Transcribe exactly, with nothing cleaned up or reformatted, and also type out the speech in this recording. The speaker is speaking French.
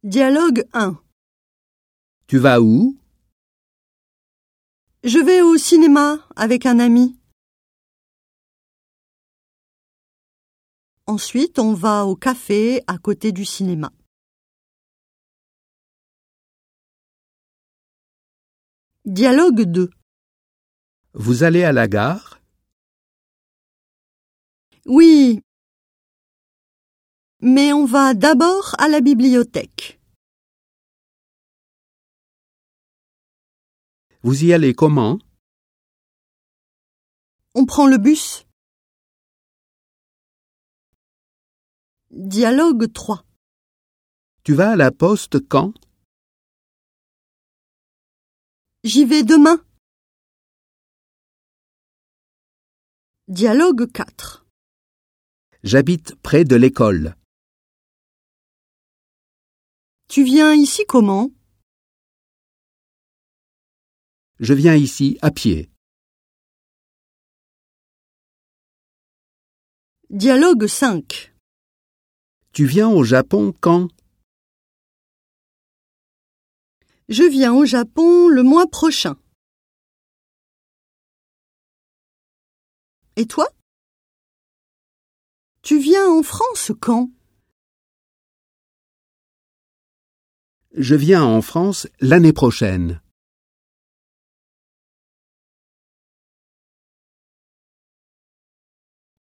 Dialogue un. Tu vas où? Je vais au cinéma avec un ami. Ensuite, on va au café à côté du cinéma. Dialogue deux. Vous allez à la gare? Oui, mais on va d'abord à la bibliothèque. Vous y allez comment? On prend le bus. Dialogue trois. Tu vas à la poste quand? J'y vais demain. Dialogue quatre. J'habite près de l'école. Tu viens ici comment? Je viens ici à pied. Dialogue cinq. Tu viens au Japon quand? Je viens au Japon le mois prochain. Et toi? Tu viens en France quand? Je viens en France l'année prochaine.